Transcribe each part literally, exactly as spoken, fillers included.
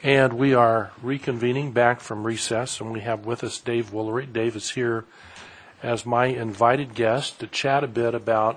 And we are reconvening back from recess, and we have with us Dave Woolery. Dave is here as my invited guest to chat a bit about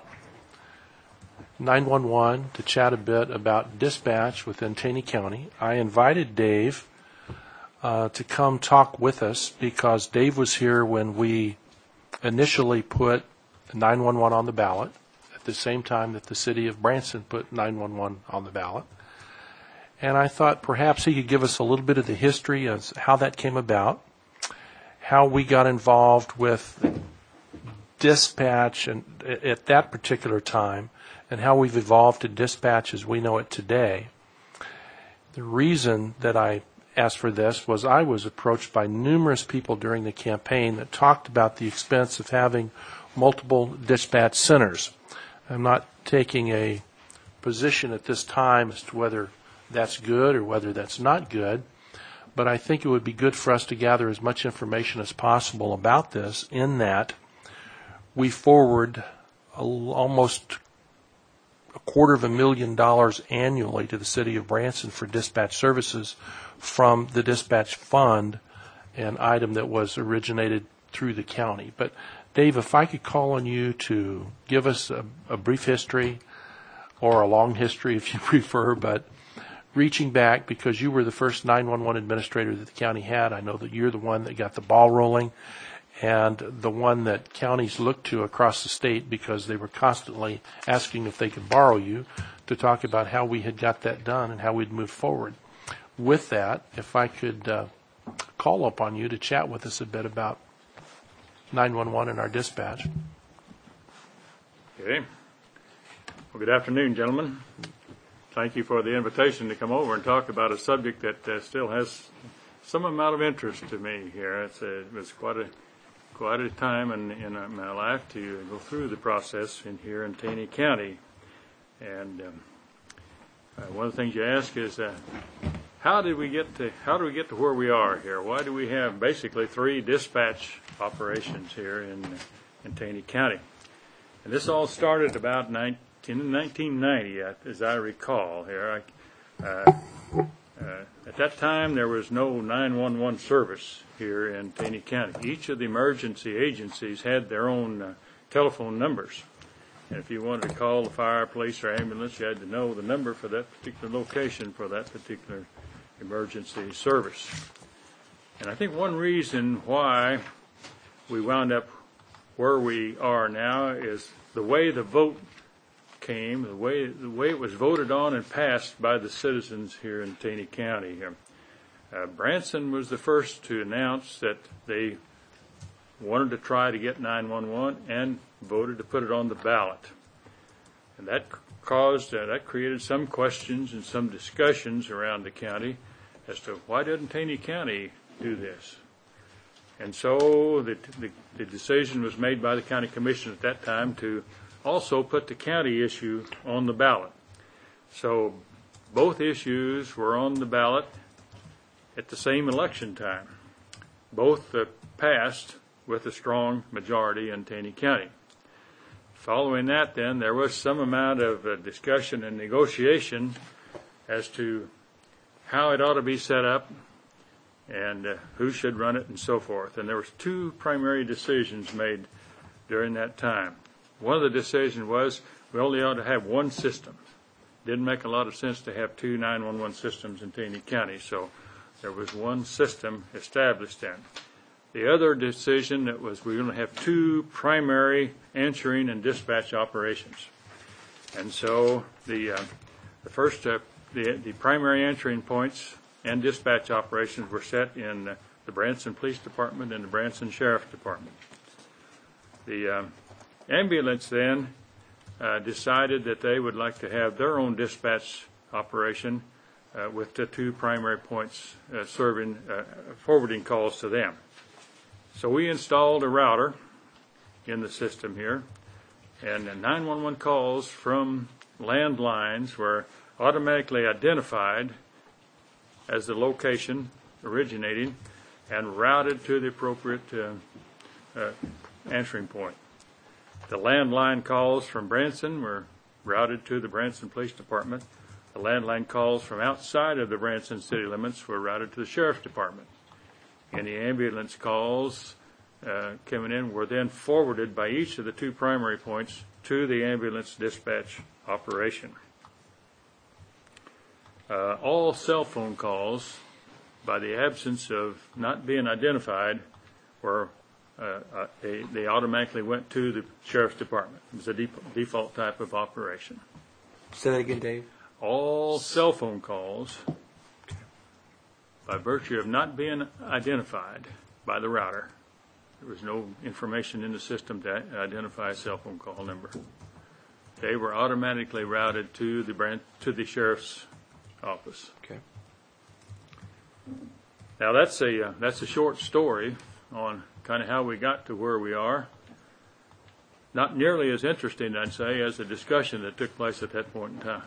nine one one, to chat a bit about dispatch within Taney County. I invited Dave uh, to come talk with us because Dave was here when we initially put nine one one on the ballot at the same time that the city of Branson put nine one one on the ballot. And I thought perhaps he could give us a little bit of the history of how that came about, how we got involved with dispatch and at that particular time, and how we've evolved to dispatch as we know it today. The reason that I asked for this was I was approached by numerous people during the campaign that talked about the expense of having multiple dispatch centers. I'm not taking a position at this time as to whether that's good or whether that's not good, but I think it would be good for us to gather as much information as possible about this, in that we forward a, almost a quarter of a million dollars annually to the city of Branson for dispatch services from the dispatch fund, an item that was originated through the county. But Dave, if I could call on you to give us a, a brief history, or a long history if you prefer, but reaching back, because you were the first nine one one administrator that the county had. I know that you're the one that got the ball rolling, and the one that counties looked to across the state because they were constantly asking if they could borrow you, to talk about how we had got that done and how we'd move forward. With that, if I could uh, call upon you to chat with us a bit about nine one one and our dispatch. Okay. Well, good afternoon, gentlemen. Thank you for the invitation to come over and talk about a subject that uh, still has some amount of interest to me here. It's a, it was quite a quite a time in, in my life to go through the process in here in Taney County. And um, uh, one of the things you ask is, uh, how did we get to how do we get to where we are here? Why do we have basically three dispatch operations here in in Taney County? And this all started about nineteen. In nineteen ninety, as I recall here, I, uh, uh, at that time there was no nine one one service here in Taney County. Each of the emergency agencies had their own uh, telephone numbers. And if you wanted to call the fire, police, or ambulance, you had to know the number for that particular location for that particular emergency service. And I think one reason why we wound up where we are now is the way the vote came, the way the way it was voted on and passed by the citizens here in Taney County. Uh, Branson was the first to announce that they wanted to try to get nine one one and voted to put it on the ballot. And that caused, uh, that created some questions and some discussions around the county as to why didn't Taney County do this? And so the, the, the decision was made by the county commission at that time to also put the county issue on the ballot. So both issues were on the ballot at the same election time. Both uh, passed with a strong majority in Taney County. Following that, then, there was some amount of uh, discussion and negotiation as to how it ought to be set up and uh, who should run it and so forth. And there was two primary decisions made during that time. One of the decisions was we only ought to have one system. Didn't make a lot of sense to have two nine one one systems in Taney County, so there was one system established then. The other decision that was we were going to have two primary answering and dispatch operations. And so the uh, the first uh, the the primary answering points and dispatch operations were set in uh, the Branson Police Department and the Branson Sheriff Department. The um, ambulance then uh, decided that they would like to have their own dispatch operation uh, with the two primary points uh, serving uh, forwarding calls to them. So we installed a router in the system here, and the nine one one calls from landlines were automatically identified as the location originating and routed to the appropriate uh, uh, answering point. The landline calls from Branson were routed to the Branson Police Department. The landline calls from outside of the Branson city limits were routed to the sheriff's department. Any ambulance calls uh, coming in were then forwarded by each of the two primary points to the ambulance dispatch operation. Uh, all cell phone calls, by the absence of not being identified, were uh, uh, they, they automatically went to the sheriff's department. It was a de- default type of operation. Say that again, Dave. All cell phone calls, by virtue of not being identified by the router, there was no information in the system to identify a cell phone call number. They were automatically routed to the branch, to the sheriff's office. Okay. Now that's a uh, that's a short story on kind of how we got to where we are. Not nearly as interesting, I'd say, as the discussion that took place at that point in time.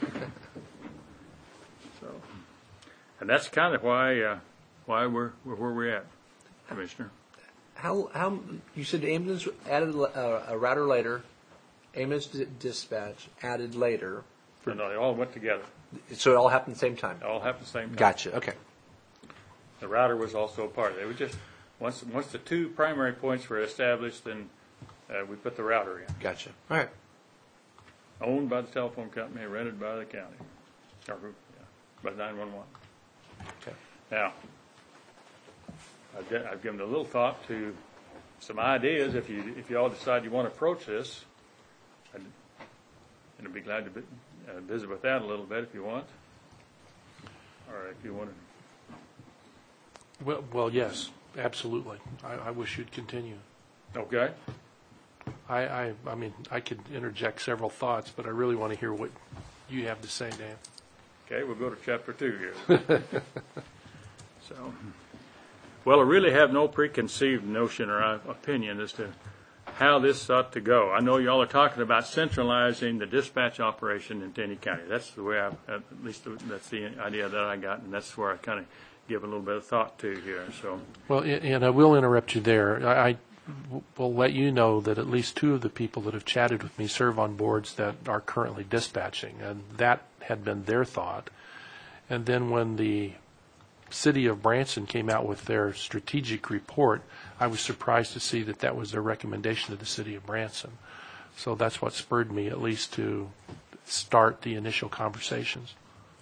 So, and that's kind of why uh, why we're, we're where we're at, Commissioner. How how you said ambulance added uh, a router later, ambulance di- dispatch added later. And they all went together. So it all happened at the same time. It all happened at the same time. Gotcha. Okay. The router was also a part of it. It was just once once the two primary points were established, then uh, we put the router in. Gotcha. All right. Owned by the telephone company, rented by the county, or yeah, by nine one one. Okay. Now, I've, de- I've given a little thought to some ideas. If you if you all decide you want to approach this, I'd, I'd be glad to be, uh, visit with that a little bit if you want, or if you want to. Well, well, yes, absolutely. I, I wish you'd continue. Okay. I, I, I mean, I could interject several thoughts, but I really want to hear what you have to say, Dan. Okay, we'll go to chapter two here. So, well, I really have no preconceived notion or uh, opinion as to how this ought to go. I know y'all are talking about centralizing the dispatch operation in Taney County. That's the way I, at least that's the idea that I got, and that's where I kind of give a little bit of thought to here. So, well, and I will interrupt you there. I, I will let you know that at least two of the people that have chatted with me serve on boards that are currently dispatching, and that had been their thought. And then when the city of Branson came out with their strategic report, I was surprised to see that that was their recommendation to the city of Branson. So that's what spurred me at least to start the initial conversations.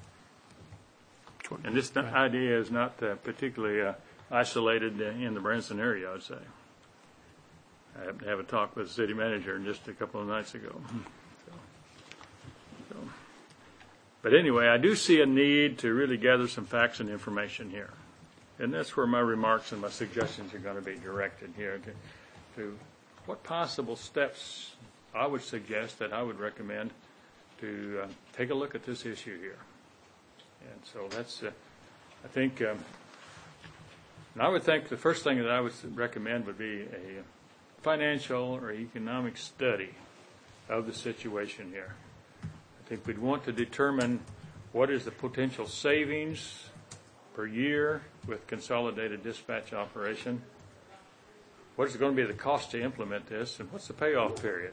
and this idea is not uh, particularly uh, isolated in the Branson area, I'd say. I happened to have a talk with the city manager just a couple of nights ago. So, so. But anyway, I do see a need to really gather some facts and information here. And that's where my remarks and my suggestions are going to be directed here to, to what possible steps I would suggest that I would recommend to uh, take a look at this issue here. And so that's, uh, I think, um, and I would think the first thing that I would recommend would be a financial or economic study of the situation here. I think we'd want to determine what is the potential savings per year with consolidated dispatch operation. What is going to be the cost to implement this, and what's the payoff period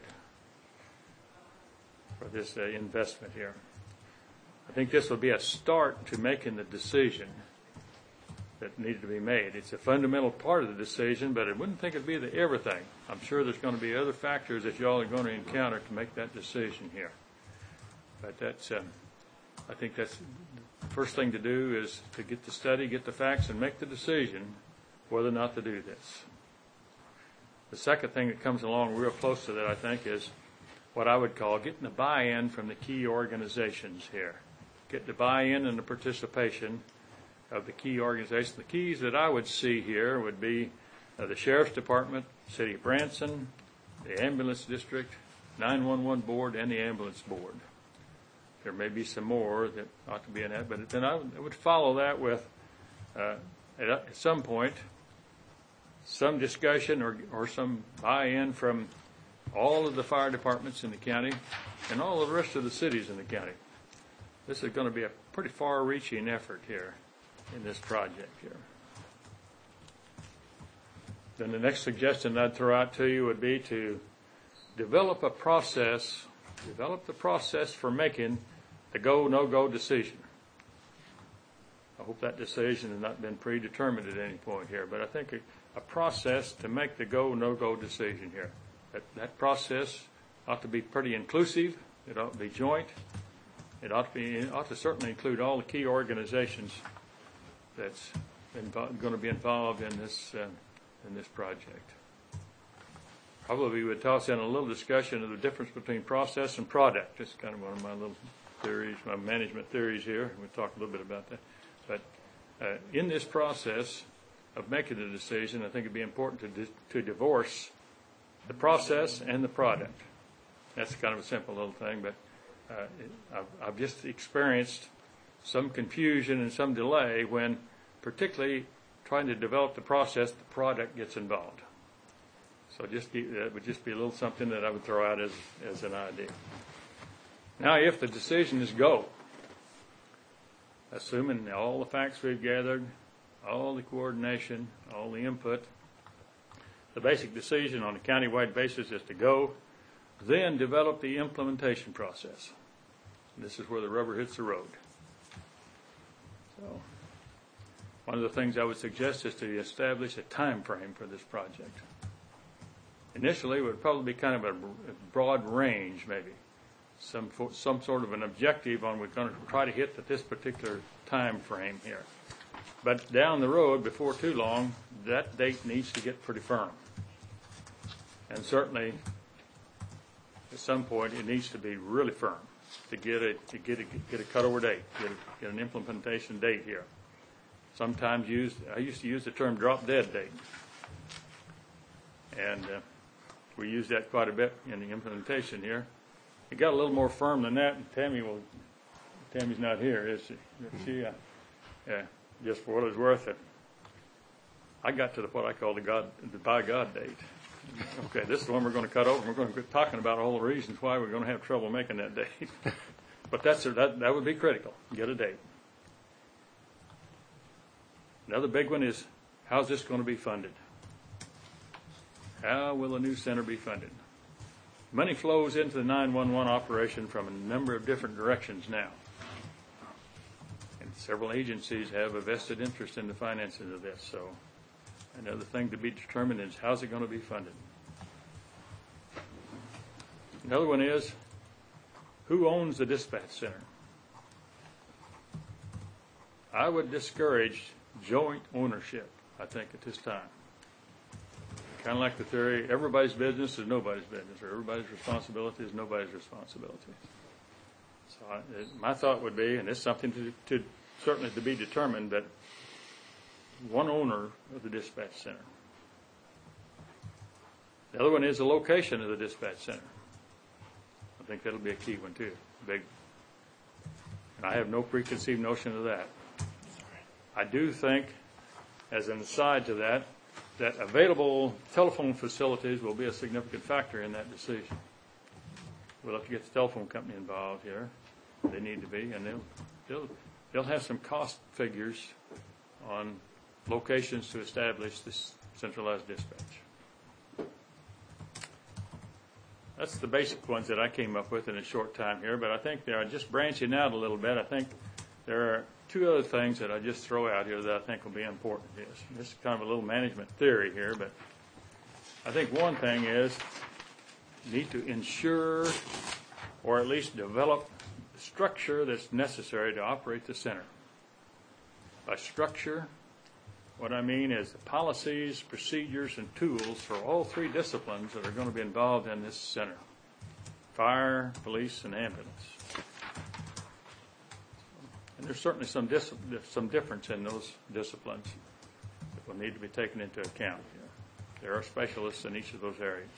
for this uh, investment here? I think this will be a start to making the decision that needed to be made. It's a fundamental part of the decision, but I wouldn't think it'd be the everything. I'm sure there's going to be other factors that y'all are going to encounter to make that decision here. But that's, um, I think that's the first thing to do is to get the study, get the facts, and make the decision whether or not to do this. The second thing that comes along real close to that, I think, is what I would call getting the buy-in from the key organizations here. Get the buy-in and the participation of the key organizations. The keys that I would see here would be uh, the Sheriff's Department, City of Branson, the Ambulance District, nine one one Board, and the Ambulance Board. There may be some more that ought to be in that, but then I would, I would follow that with, uh, at, at some point, some discussion or, or some buy-in from all of the fire departments in the county and all of the rest of the cities in the county. This is going to be a pretty far-reaching effort here in this project here. Then the next suggestion I'd throw out to you would be to develop a process, develop the process for making the go, no-go decision. I hope that decision has not been predetermined at any point here, but I think a, a process to make the go, no-go decision here. That, that process ought to be pretty inclusive. It ought to be joint. It ought to be, it ought to certainly include all the key organizations that's invo- going to be involved in this uh, in this project. Probably we would toss in a little discussion of the difference between process and product. It's kind of one of my little theories, my management theories here. We'll talk a little bit about that. But uh, in this process of making the decision, I think it'd be important to di- to divorce the process and the product. That's kind of a simple little thing, but uh, it, I've, I've just experienced some confusion and some delay when, particularly trying to develop the process, the product gets involved. So just keep, that would just be a little something that I would throw out as as an idea. Now, if the decision is go, assuming all the facts we've gathered, all the coordination, all the input, the basic decision on a countywide basis is to go, then develop the implementation process. This is where the rubber hits the road. So, one of the things I would suggest is to establish a time frame for this project. Initially, it would probably be kind of a broad range, maybe. Some some sort of an objective on we're going to try to hit at this particular time frame here. But down the road, before too long, that date needs to get pretty firm. And certainly, at some point, it needs to be really firm to get a to get a get a cutover date, get a, get an implementation date here. Sometimes used, I used to use the term drop dead date, and uh, we use that quite a bit in the implementation here. It got a little more firm than that, and Tammy will. Tammy's not here, is she? She, uh, yeah, just for what it's worth, it. I got to the what I call the God, the by God date. Okay, this is the one we're going to cut over. We're going to be talking about all the reasons why we're going to have trouble making that date. But that's a, that that would be critical. Get a date. Another big one is, how's this going to be funded? How will a new center be funded? Money flows into the nine one one operation from a number of different directions now. And several agencies have a vested interest in the finances of this. So another thing to be determined is, how's it going to be funded? Another one is, who owns the dispatch center? I would discourage joint ownership, I think, at this time. Kind of like the theory, everybody's business is nobody's business, or everybody's responsibility is nobody's responsibility. So I, it, my thought would be, and it's something to, to certainly to be determined, that one owner of the dispatch center. The other one is the location of the dispatch center. I think that'll be a key one too, big. And I have no preconceived notion of that. I do think, as an aside to that, that available telephone facilities will be a significant factor in that decision. We'll have to get the telephone company involved here. They need to be, and they'll they'll they'll have some cost figures on locations to establish this centralized dispatch. That's the basic ones that I came up with in a short time here, but I think they are just branching out a little bit. I think there are two other things that I just throw out here that I think will be important to this. This is kind of a little management theory here, but I think one thing is you need to ensure or at least develop the structure that's necessary to operate the center. By structure, what I mean is the policies, procedures, and tools for all three disciplines that are going to be involved in this center: fire, police, and ambulance. And there's certainly some dis- some difference in those disciplines that will need to be taken into account. There are specialists in each of those areas.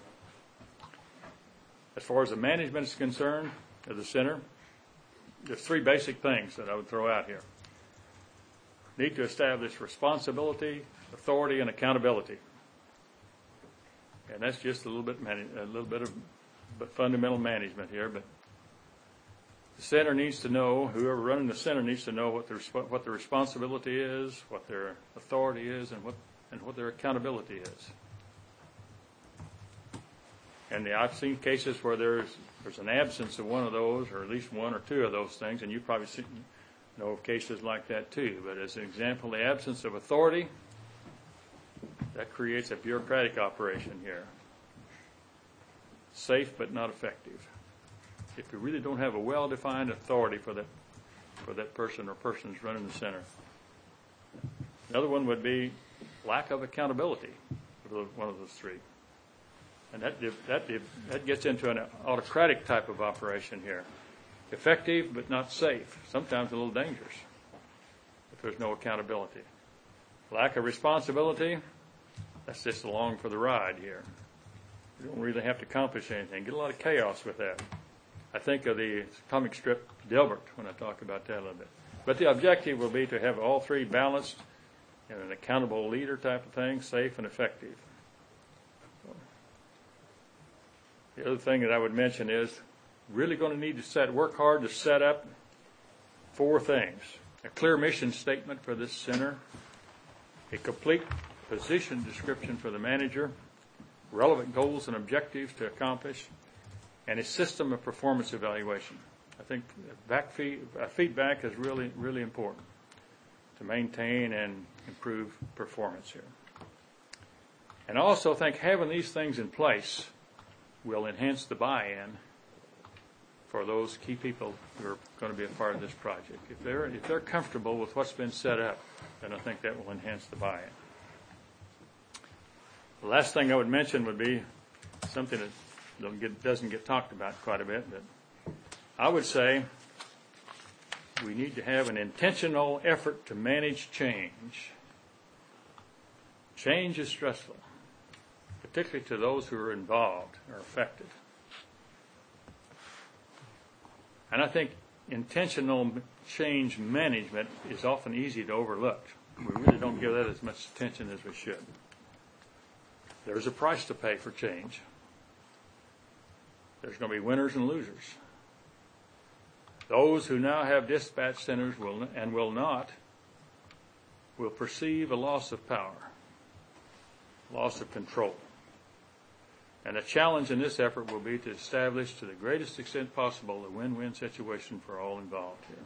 As far as the management is concerned of the center, there's three basic things that I would throw out here. Need to establish responsibility, authority, and accountability. And that's just a little bit mani- a little bit of but fundamental management here, but the center needs to know, whoever running the center needs to know what the what the responsibility is, what their authority is, and what and what their accountability is. And the, I've seen cases where there's there's an absence of one of those, or at least one or two of those things, and you probably see, know of cases like that too. But as an example, the absence of authority, that creates a bureaucratic operation here. Safe but not effective. If you really don't have a well-defined authority for that for that person or persons running the center. Another one would be lack of accountability for one of those three. And that that that gets into an autocratic type of operation here. Effective but not safe. Sometimes a little dangerous if there's no accountability. Lack of responsibility, that's just along for the ride here. You don't really have to accomplish anything. Get a lot of chaos with that. I think of the comic strip Dilbert when I talk about that a little bit. But the objective will be to have all three balanced and an accountable leader type of thing, safe and effective. The other thing that I would mention is really going to need to set work hard to set up four things. A clear mission statement for this center, a complete position description for the manager, relevant goals and objectives to accomplish, and a system of performance evaluation. I think back feed, uh, feedback is really, really important to maintain and improve performance here. And I also think having these things in place will enhance the buy-in for those key people who are going to be a part of this project. If they're, if they're comfortable with what's been set up, then I think that will enhance the buy-in. The last thing I would mention would be something that don't get, doesn't get talked about quite a bit, but I would say we need to have an intentional effort to manage change. Change is stressful, particularly to those who are involved or affected. And I think intentional change management is often easy to overlook. We really don't give that as much attention as we should. There's a price to pay for change. There's going to be winners and losers. Those who now have dispatch centers will and will not will perceive a loss of power, loss of control. And the challenge in this effort will be to establish to the greatest extent possible a win-win situation for all involved here.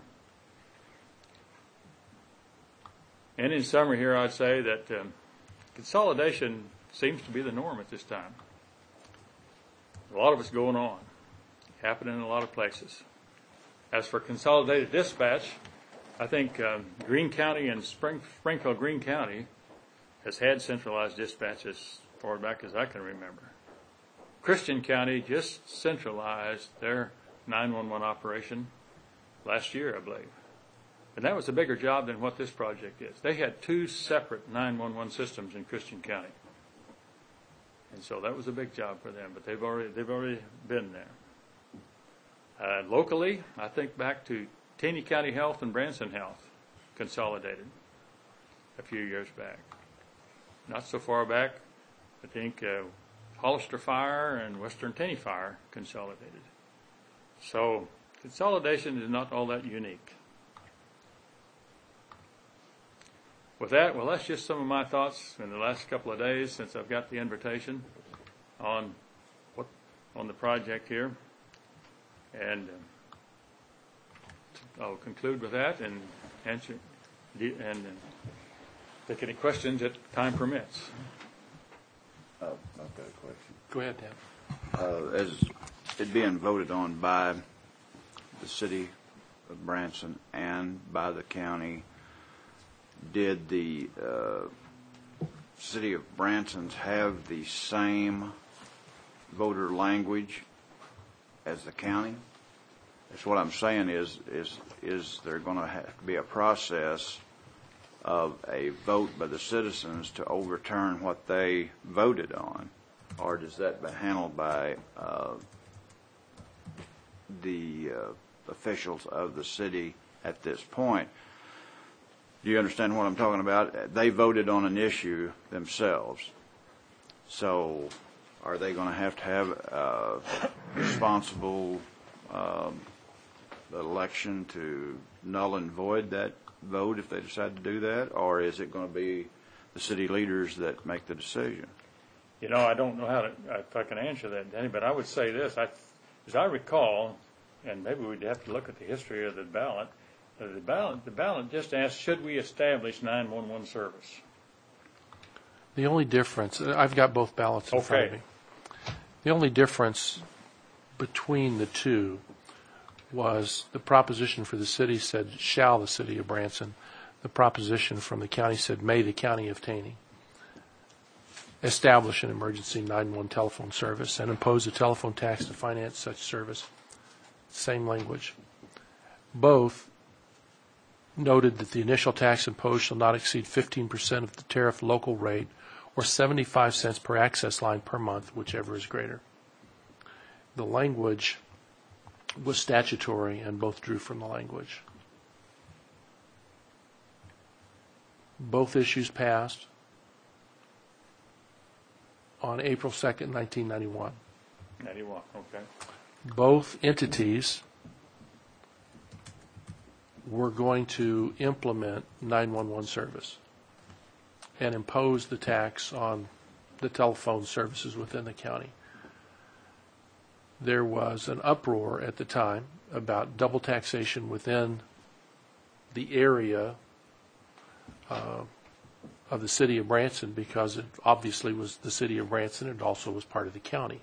And in summary here, I'd say that um, consolidation seems to be the norm at this time. A lot of it's going on, happening in a lot of places. As for consolidated dispatch, I think um, Greene County and Spring, Springfield Greene County has had centralized dispatch as far back as I can remember. Christian County just centralized their nine one one operation last year, I believe. And that was a bigger job than what this project is. They had two separate nine one one systems in Christian County. And so that was a big job for them, but they've already they've already been there. Uh, locally, I think back to Taney County Health and Branson Health consolidated a few years back. Not so far back, I think uh, Hollister Fire and Western Taney Fire consolidated. So consolidation is not all that unique. With that, well, that's just some of my thoughts in the last couple of days since I've got the invitation on what on the project here. And uh, I'll conclude with that and answer and uh, take any questions that time permits. Uh, I've got a question. Go ahead, Dan. Uh, as it being voted on by the city of Branson and by the county, did the uh, city of Branson's have the same voter language as the county? That's what I'm saying is, is, is there going to have to be a process of a vote by the citizens to overturn what they voted on? Or does that be handled by uh, the uh, officials of the city at this point? Do you understand what I'm talking about? They voted on an issue themselves. So are they going to have to have a responsible um, election to null and void that vote if they decide to do that? Or is it going to be the city leaders that make the decision? You know, I don't know how to, if I can answer that, Danny, but I would say this. I, as I recall, and maybe we'd have to look at the history of the ballot, uh, the ballot, the ballot just asked, should we establish nine one one service? The only difference, I've got both ballots in front of Okay. me. The only difference between the two was the proposition for the city said, shall the city of Branson. The proposition from the county said, may the county of Taney establish an emergency nine one one telephone service and impose a telephone tax to finance such service. Same language. Both noted that the initial tax imposed shall not exceed fifteen percent of the tariff local rate or seventy-five cents per access line per month, whichever is greater. The language was statutory, and both drew from the language. Both issues passed on April second, nineteen ninety-one. ninety-one, okay. Both entities were going to implement nine one one service and impose the tax on the telephone services within the county. There was an uproar at the time about double taxation within the area uh, of the city of Branson, because it obviously was the city of Branson. It also was part of the county.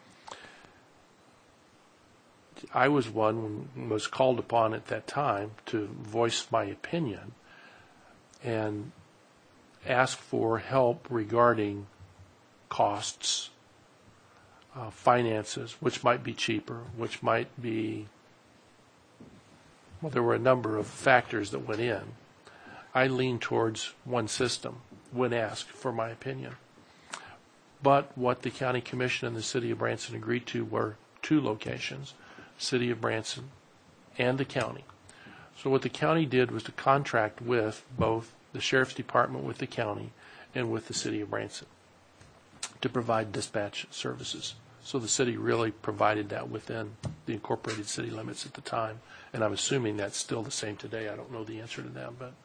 I was one who was called upon at that time to voice my opinion and ask for help regarding costs, uh, finances, which might be cheaper, which might be, well, there were a number of factors that went in. I leaned towards one system when asked for my opinion. But what the county commission and the city of Branson agreed to were two locations, city of Branson and the county. So what the county did was to contract with both the sheriff's department with the county and with the city of Branson to provide dispatch services. So the city really provided that within the incorporated city limits at the time, and I'm assuming that's still the same today. I don't know the answer to that, but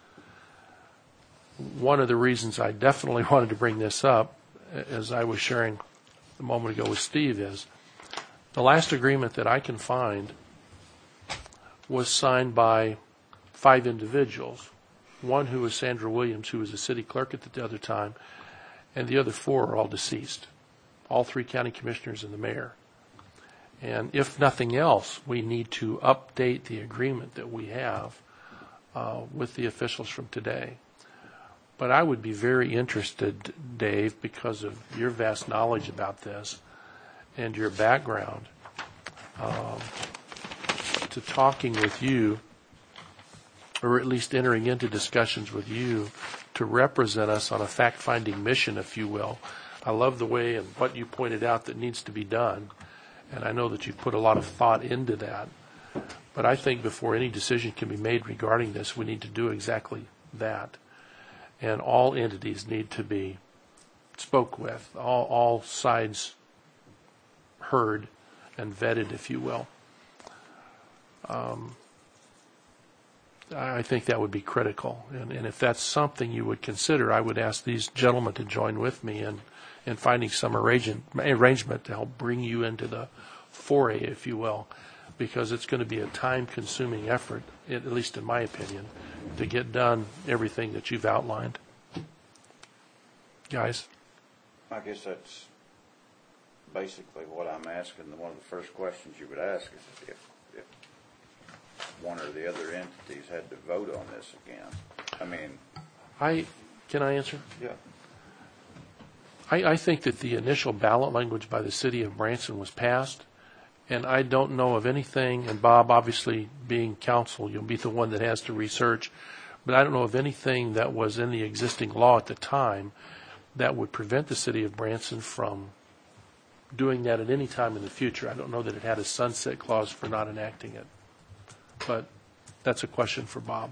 one of the reasons I definitely wanted to bring this up, as I was sharing a moment ago with Steve, is the last agreement that I can find was signed by five individuals, one who was Sandra Williams, who was a city clerk at the other time, and the other four are all deceased, all three county commissioners and the mayor. And if nothing else, we need to update the agreement that we have uh, with the officials from today. But I would be very interested, Dave, because of your vast knowledge about this and your background, um, to talking with you, or at least entering into discussions with you to represent us on a fact-finding mission, if you will. I love the way and what you pointed out that needs to be done, and I know that you've put a lot of thought into that. But I think before any decision can be made regarding this, we need to do exactly that. And all entities need to be spoke with, all, all sides heard and vetted, if you will. Um, I think that would be critical. And, and if that's something you would consider, I would ask these gentlemen to join with me in, in finding some arrangement, arrangement to help bring you into the foray, if you will, because it's going to be a time-consuming effort, at least in my opinion, to get done everything that you've outlined. Guys? I guess that's basically what I'm asking. One of the first questions you would ask is if, if one or the other entities had to vote on this again. I mean, I can I answer? yeah. I, I think that the initial ballot language by the city of Branson was passed, and I don't know of anything, and Bob, obviously being counsel, you'll be the one that has to research, but I don't know of anything that was in the existing law at the time that would prevent the city of Branson from doing that at any time in the future. I don't know that it had a sunset clause for not enacting it, but that's a question for Bob.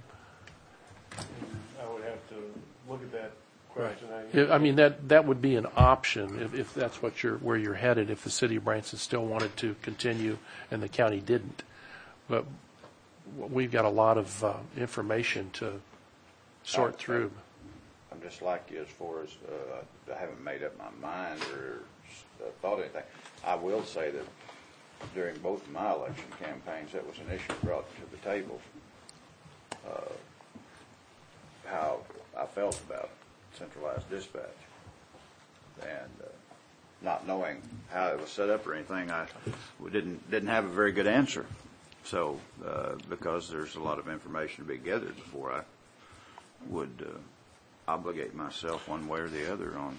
I would have to look at that question. I mean, that, that would be an option if, if that's what you're, where you're headed, if the city of Branson still wanted to continue and the county didn't. But we've got a lot of uh, information to sort through. I'm just like you as far as, uh, I haven't made up my mind or uh, thought anything. I will say that during both of my election campaigns, that was an issue brought to the table, uh, how I felt about centralized dispatch. And uh, not knowing how it was set up or anything, I we didn't didn't have a very good answer. So, uh, because there's a lot of information to be gathered before I would uh, obligate myself one way or the other on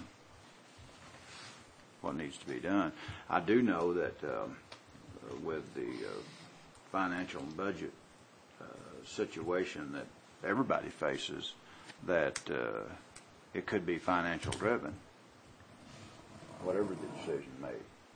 what needs to be done. I do know that um, with the uh, financial and budget uh, situation that everybody faces, that uh, it could be financial driven, whatever the decision made.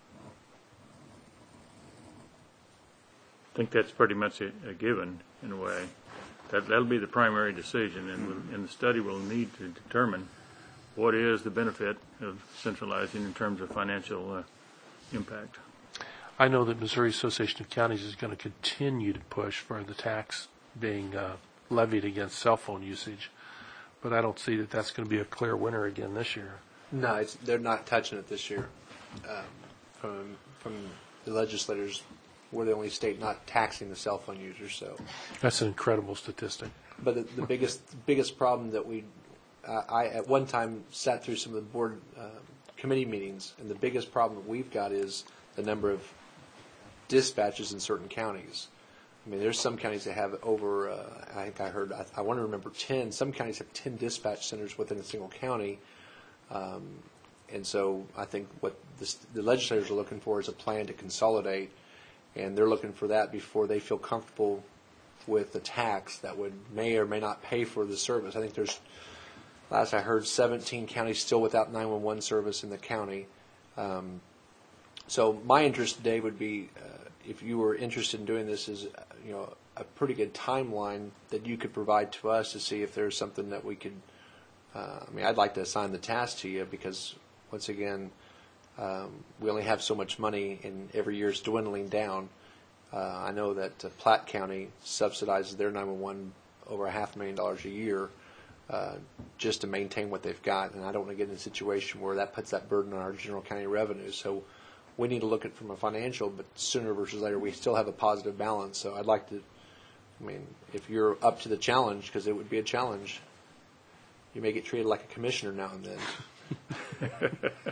I think that's pretty much a, a given in a way. That, that'll be the primary decision, and, we'll, and the study will need to determine what is the benefit of centralizing in terms of financial uh, impact. I know that Missouri Association of Counties is going to continue to push for the tax being uh, levied against cell phone usage, but I don't see that that's going to be a clear winner again this year. No, it's, they're not touching it this year. Um, from from the legislators, we're the only state not taxing the cell phone users. So That's an incredible statistic. But the, the biggest biggest problem that we, uh, I at one time sat through some of the board uh, committee meetings, and the biggest problem that we've got is the number of dispatches in certain counties. I mean, there's some counties that have over, uh, I think I heard, I, I want to remember ten, some counties have ten dispatch centers within a single county. Um, and so I think what this, the legislators are looking for is a plan to consolidate, and they're looking for that before they feel comfortable with the tax that would may or may not pay for the service. I think there's, last I heard, seventeen counties still without nine one one service in the county. Um, so my interest today would be, uh, if you were interested in doing this, is uh, you know a pretty good timeline that you could provide to us to see if there's something that we could. Uh, I mean, I'd like to assign the task to you because, once again, um, we only have so much money, and every year is dwindling down. Uh, I know that uh, Platte County subsidizes their nine one one over a half a million dollars a year uh, just to maintain what they've got, and I don't want to get in a situation where that puts that burden on our general county revenues. So we need to look at it from a financial, but sooner versus later, we still have a positive balance. So I'd like to, I mean, if you're up to the challenge, because it would be a challenge, you may get treated like a commissioner now and then.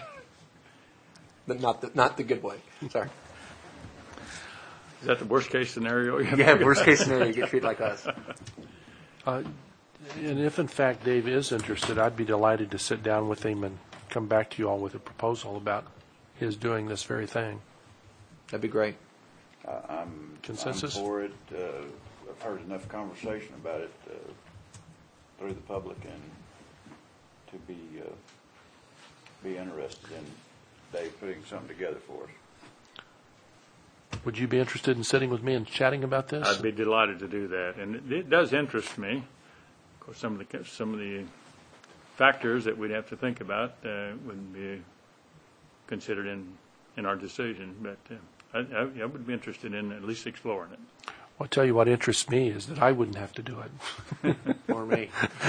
But not the, not the good way. Sorry. Is that the worst case scenario? Yeah, worst case scenario, you get treated like us. Uh, and if, in fact, Dave is interested, I'd be delighted to sit down with him and come back to you all with a proposal about his doing this very thing. That'd be great. Uh, I'm, Consensus? I'm for it. Uh, I've heard enough conversation about it uh, through the public and to be uh, be interested in Dave putting something together for us. Would you be interested in sitting with me and chatting about this? I'd be delighted to do that, and it, it does interest me. Of course, some of the some of the factors that we'd have to think about uh, would be considered in in our decision, but uh, I, I, I would be interested in at least exploring it. Well, I'll tell you what interests me is that I wouldn't have to do it. Or me.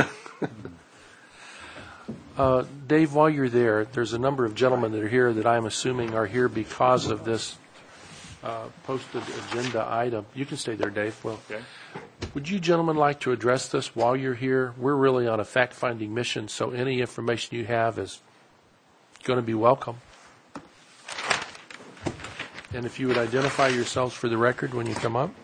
Uh, Dave, while you're there, there's a number of gentlemen that are here that I'm assuming are here because of this uh, posted agenda item. You can stay there, Dave. Well, Okay. would you gentlemen like to address this while you're here? We're really on a fact-finding mission, so any information you have is going to be welcome. And if you would identify yourselves for the record when you come up.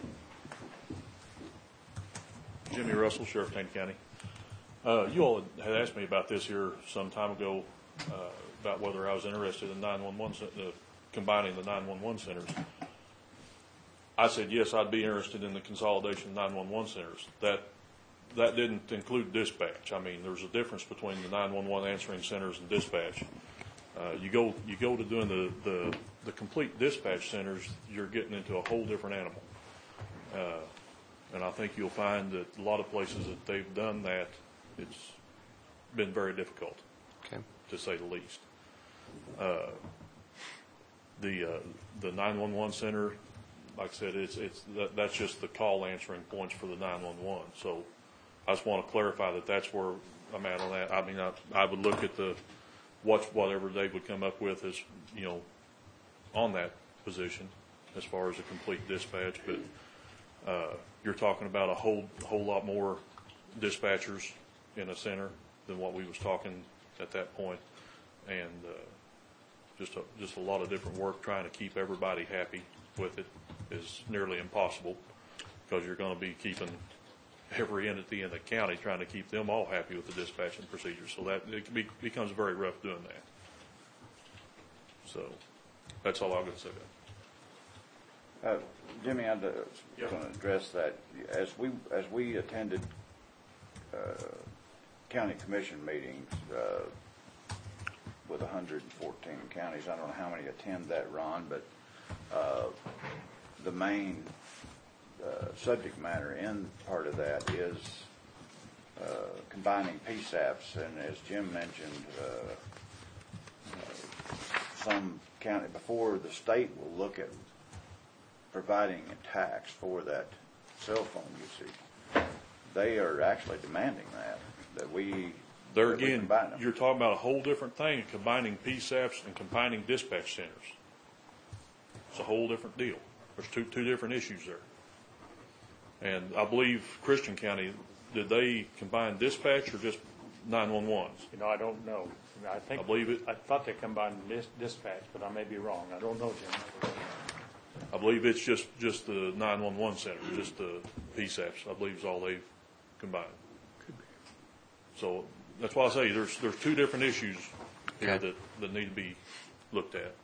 Jimmy Russell, Sheriff Taney County. Uh, you all had asked me about this here some time ago, uh, about whether I was interested in nine one one, uh, combining the nine one one centers. I said yes, I'd be interested in the consolidation of nine one one centers. That that didn't include dispatch. I mean, there's a difference between the nine one one answering centers and dispatch. Uh, you go you go to doing the, the the complete dispatch centers, you're getting into a whole different animal. Uh, and I think you'll find that a lot of places that they've done that, it's been very difficult, Okay. to say the least. Uh, the uh, the nine one one center, like I said, it's it's that, that's just the call answering points for the nine one one. So I just want to clarify that that's where I'm at on that. I mean, I, I would look at the, watch whatever they would come up with as, you know, on that position as far as a complete dispatch, but, uh, you're talking about a whole, whole lot more dispatchers in a center than what we was talking at that point. And, uh, just a, just a lot of different work trying to keep everybody happy with it is nearly impossible, because you're going to be keeping every entity in the county trying to keep them all happy with the dispatching procedure. So that it be, becomes very rough doing that. So that's all I'm going to say about it. Uh, Jimmy, I was Yeah. going to address that. As we as we attended uh, county commission meetings uh, with one hundred fourteen counties, I don't know how many attend that, Ron, but uh, the main uh, subject matter in part of that is uh, combining P SAPs, and as Jim mentioned, uh, uh, some county before the state will look at providing a tax for that cell phone usage, they are actually demanding that, that we, There that we again, combine them. you're talking about a whole different thing, combining P SAPs and combining dispatch centers. It's a whole different deal. There's two, two different issues there. And I believe Christian County, did they combine dispatch or just nine one ones? You know, I don't know. I think I believe it. I thought they combined dis- dispatch, but I may be wrong. I don't know, Jim. I believe it's just, just the nine one one center, just the P SAPs, I believe is all they've combined. So that's why I say there's, there's two different issues here Okay. that, that need to be looked at.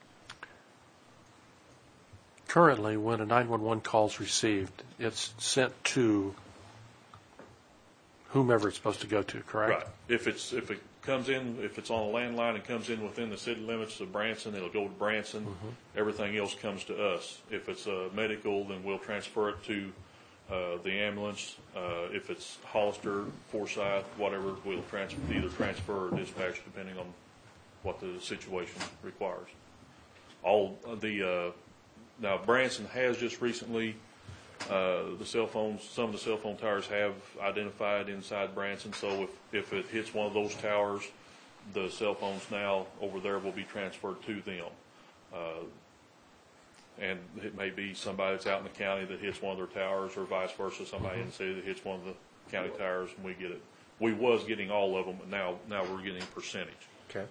Currently, when a nine one one call is received, it's sent to whomever it's supposed to go to, correct? Right. If it's, if it comes in, if it's on a landline and comes in within the city limits of Branson, it'll go to Branson. Mm-hmm. Everything else comes to us. If it's uh, medical, then we'll transfer it to uh, the ambulance. Uh, if it's Hollister, Forsyth, whatever, we'll transfer, either transfer or dispatch depending on what the situation requires. All of the, uh, now Branson has just recently, uh, the cell phones, some of the cell phone towers have identified inside Branson, so if, if it hits one of those towers, the cell phones now over there will be transferred to them. Uh, and it may be somebody that's out in the county that hits one of their towers, or vice versa, somebody in the city that hits one of the county towers, and we get it. We was getting all of them, but now, now we're getting percentage. Okay.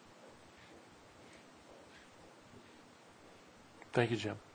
Thank you, Jim.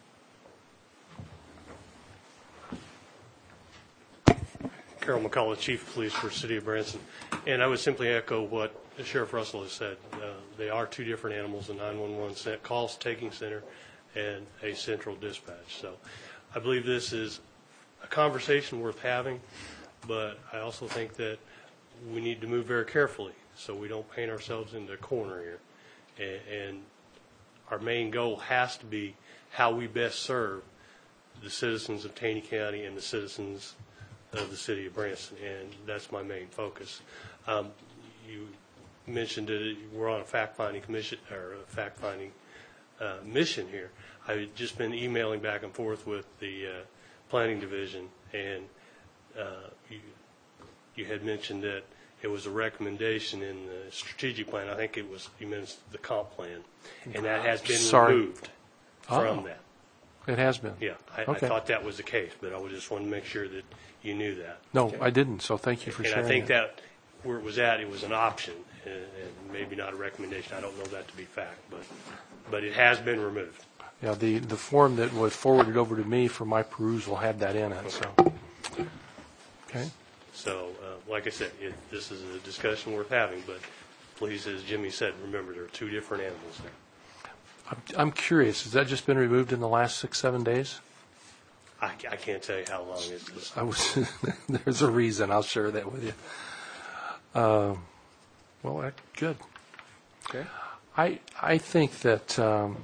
Carol McCullough, Chief of Police for the City of Branson. And I would simply echo what Sheriff Russell has said. Uh, they are two different animals, a nine one one cent, calls taking center and a central dispatch. So I believe this is a conversation worth having, but I also think that we need to move very carefully so we don't paint ourselves into a corner here. And, and our main goal has to be how we best serve the citizens of Taney County and the citizens of the city of Branson, and that's my main focus. Um, you mentioned that we're on a fact-finding commission or a fact-finding uh, mission here. I've just been emailing back and forth with the uh, planning division, and uh, you, you had mentioned that it was a recommendation in the strategic plan. I think it was you mentioned the comp plan, and that has been Sorry. removed from Oh. that. It has been. Yeah, I, Okay. I thought that was the case, but I just wanted to make sure that you knew that. No, I didn't, so thank you for And sharing I think it. that where it was at, it was an option, and, and maybe not a recommendation. I don't know that to be fact, but but it has been removed. Yeah, the, the form that was forwarded over to me for my perusal had that in it, so. Okay. So, uh, like I said, it, this is a discussion worth having, but please, as Jimmy said, remember there are two different animals there. I'm, I'm curious, has that just been removed in the last six, seven days? I, I can't tell you how long it's. I was, there's a reason, I'll share that with you. Um, well, that- good. Okay. I, I think that um,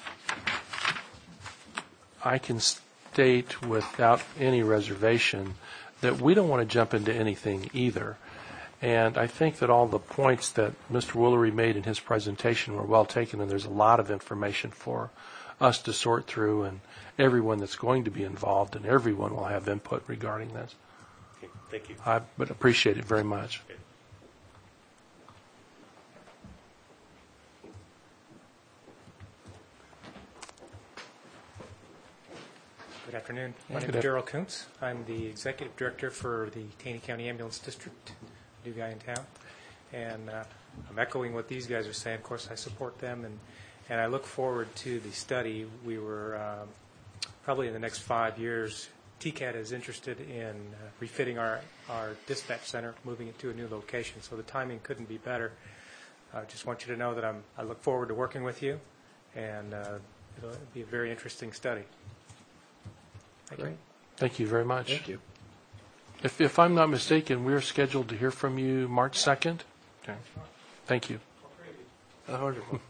I can state without any reservation that we don't want to jump into anything either. And I think that all the points that Mister Woolery made in his presentation were well taken, and there's a lot of information for us to sort through, and everyone that's going to be involved, and everyone will have input regarding this. Thank you. I would appreciate it very much. Good afternoon. My Yeah, name good is af- Gerald Kuntz. I'm the Executive Director for the Taney County Ambulance District, new guy in town. And uh, I'm echoing what these guys are saying. Of course, I support them, and, and I look forward to the study. We were um, probably in the next five years, T C A T is interested in uh, refitting our, our dispatch center, moving it to a new location. So the timing couldn't be better. I just want you to know that I'm, I look forward to working with you, and uh, it'll be a very interesting study. Thank you. Thank you very much. Thank you. If, if I'm not mistaken, we're scheduled to hear from you March second? Okay. Thank you. Uh, wonderful.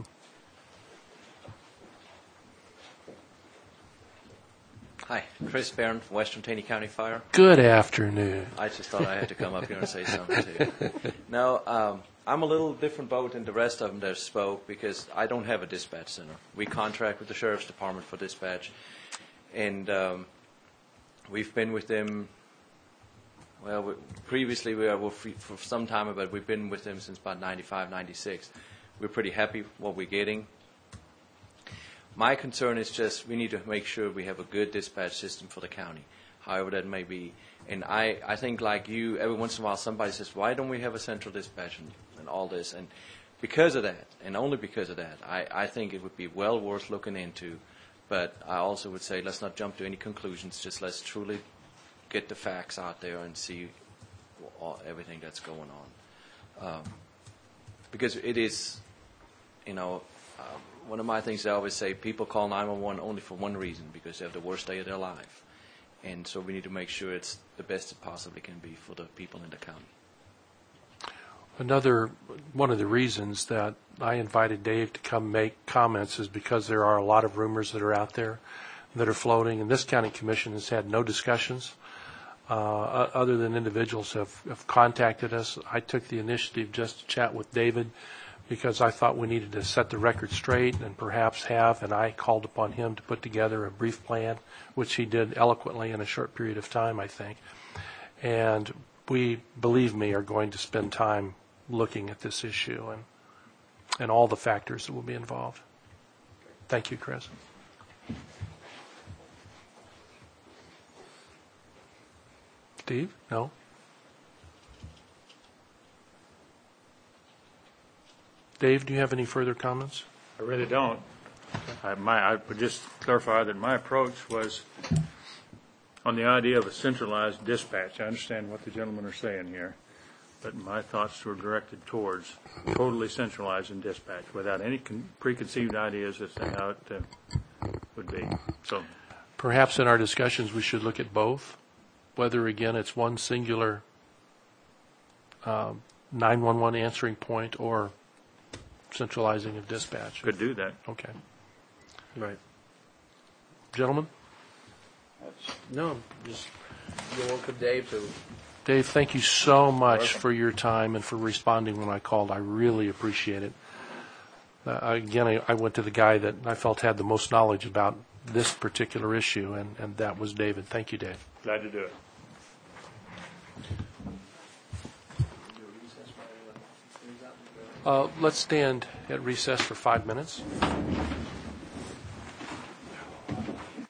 Hi, Chris Barron from Western Taney County Fire. Good afternoon. I just thought I had to come up here and say something to you. No, um, I'm a little different boat than the rest of them that spoke because I don't have a dispatch center. We contract with the Sheriff's Department for dispatch, and um, we've been with them, well, we, previously we were for, for some time, but we've been with them since about ninety-five, ninety-six. We're pretty happy with what we're getting. My concern is just we need to make sure we have a good dispatch system for the county, however that may be. And I, I think like you, every once in a while somebody says, why don't we have a central dispatch and, and all this? And because of that, and only because of that, I, I think it would be well worth looking into. But I also would say let's not jump to any conclusions. Just let's truly get the facts out there and see all, everything that's going on. Um, because it is, you know, um, one of my things I always say, people call nine one one only for one reason, because they have the worst day of their life. And so we need to make sure it's the best it possibly can be for the people in the county. Another one of the reasons that I invited Dave to come make comments is because there are a lot of rumors that are out there that are floating, and this county commission has had no discussions uh, other than individuals have, have contacted us. I took the initiative just to chat with David because I thought we needed to set the record straight and perhaps have, and I called upon him to put together a brief plan, which he did eloquently in a short period of time, I think. And we, believe me, are going to spend time looking at this issue and and all the factors that will be involved. Thank you, Chris. Steve? No? Dave, do you have any further comments? I really don't. I, my, I would just clarify that my approach was on the idea of a centralized dispatch. I understand what the gentlemen are saying here, but my thoughts were directed towards totally centralizing dispatch without any con- preconceived ideas as to how it uh, would be. So, perhaps in our discussions we should look at both, whether, again, it's one singular um, nine one one answering point or centralizing of dispatch. could do that. Okay. Right. Gentlemen? No, just you'll work with Dave to. Dave, thank you so much for your time and for responding when I called. I really appreciate it. Uh, again, I, I went to the guy that I felt had the most knowledge about this particular issue, and, and that was David. Thank you, Dave. Glad to do it. Uh, let's stand at recess for five minutes.